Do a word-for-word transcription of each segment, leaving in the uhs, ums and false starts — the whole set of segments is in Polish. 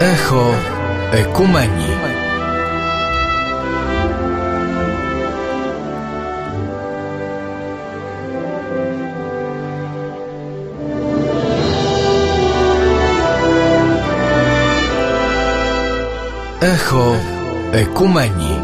Echo Ekumenii. Echo Ekumenii.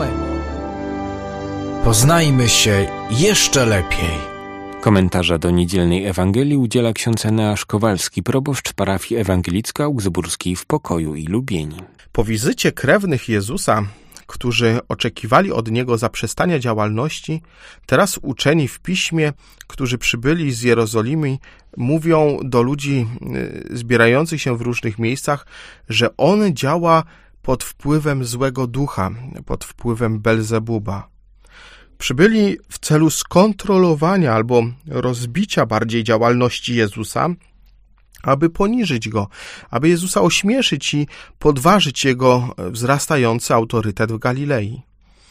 Poznajmy się jeszcze lepiej. Komentarza do niedzielnej Ewangelii udziela ksiądz Eneasz Kowalski, proboszcz parafii ewangelicko-augsburskiej w Pokoju i Lubieni. Po wizycie krewnych Jezusa, którzy oczekiwali od Niego zaprzestania działalności, teraz uczeni w Piśmie, którzy przybyli z Jerozolimy, mówią do ludzi zbierających się w różnych miejscach, że On działa pod wpływem złego ducha, pod wpływem Belzebuba. Przybyli w celu skontrolowania albo rozbicia bardziej działalności Jezusa, aby poniżyć Go, aby Jezusa ośmieszyć i podważyć Jego wzrastający autorytet w Galilei.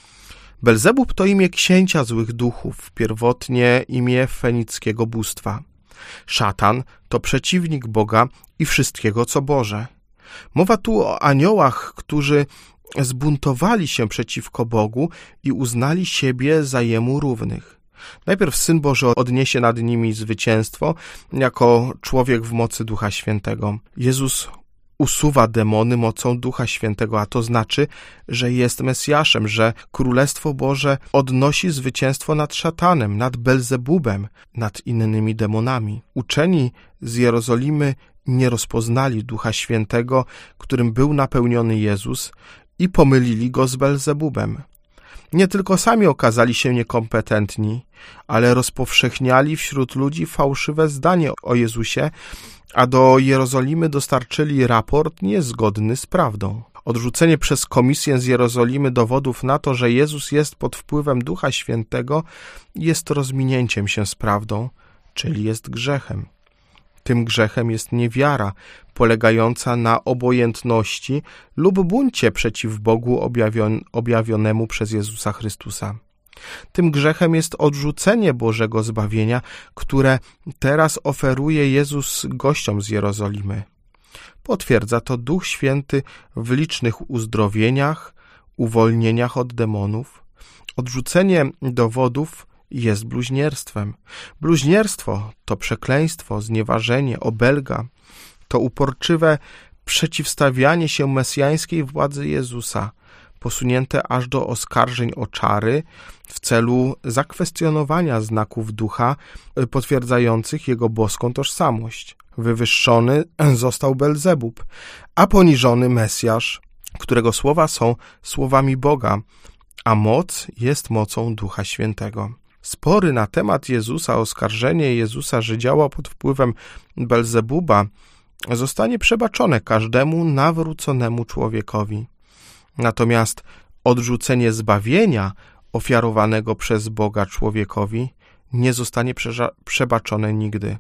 Belzebub to imię księcia złych duchów, pierwotnie imię fenickiego bóstwa. Szatan to przeciwnik Boga i wszystkiego, co Boże. Mowa tu o aniołach, którzy zbuntowali się przeciwko Bogu i uznali siebie za Jemu równych. Najpierw Syn Boży odniesie nad nimi zwycięstwo jako człowiek w mocy Ducha Świętego. Jezus usuwa demony mocą Ducha Świętego, a to znaczy, że jest Mesjaszem, że Królestwo Boże odnosi zwycięstwo nad szatanem, nad Belzebubem, nad innymi demonami. Uczeni z Jerozolimy nie rozpoznali Ducha Świętego, którym był napełniony Jezus, i pomylili go z Belzebubem. Nie tylko sami okazali się niekompetentni, ale rozpowszechniali wśród ludzi fałszywe zdanie o Jezusie, a do Jerozolimy dostarczyli raport niezgodny z prawdą. Odrzucenie przez komisję z Jerozolimy dowodów na to, że Jezus jest pod wpływem Ducha Świętego, jest rozminięciem się z prawdą, czyli jest grzechem. Tym grzechem jest niewiara, polegająca na obojętności lub buncie przeciw Bogu objawion, objawionemu przez Jezusa Chrystusa. Tym grzechem jest odrzucenie Bożego zbawienia, które teraz oferuje Jezus gościom z Jerozolimy. Potwierdza to Duch Święty w licznych uzdrowieniach, uwolnieniach od demonów. Odrzucenie dowodów jest bluźnierstwem. Bluźnierstwo to przekleństwo, znieważenie, obelga, to uporczywe przeciwstawianie się mesjańskiej władzy Jezusa, posunięte aż do oskarżeń o czary w celu zakwestionowania znaków ducha potwierdzających jego boską tożsamość. Wywyższony został Belzebub, a poniżony Mesjasz, którego słowa są słowami Boga, a moc jest mocą Ducha Świętego. Spory na temat Jezusa, oskarżenie Jezusa, że działa pod wpływem Belzebuba, zostanie przebaczone każdemu nawróconemu człowiekowi. Natomiast odrzucenie zbawienia ofiarowanego przez Boga człowiekowi nie zostanie przebaczone nigdy.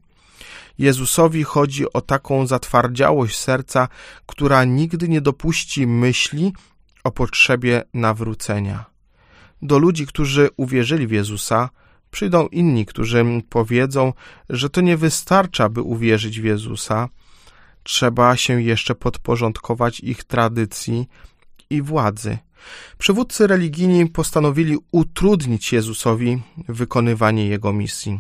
Jezusowi chodzi o taką zatwardziałość serca, która nigdy nie dopuści myśli o potrzebie nawrócenia. Do ludzi, którzy uwierzyli w Jezusa, przyjdą inni, którzy powiedzą, że to nie wystarcza, by uwierzyć w Jezusa. Trzeba się jeszcze podporządkować ich tradycji i władzy. Przywódcy religijni postanowili utrudnić Jezusowi wykonywanie Jego misji.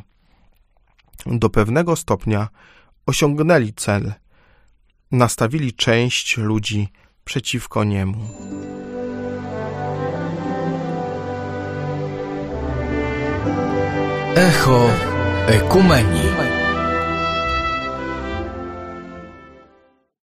Do pewnego stopnia osiągnęli cel. Nastawili część ludzi przeciwko Niemu. Echo Ekumenii.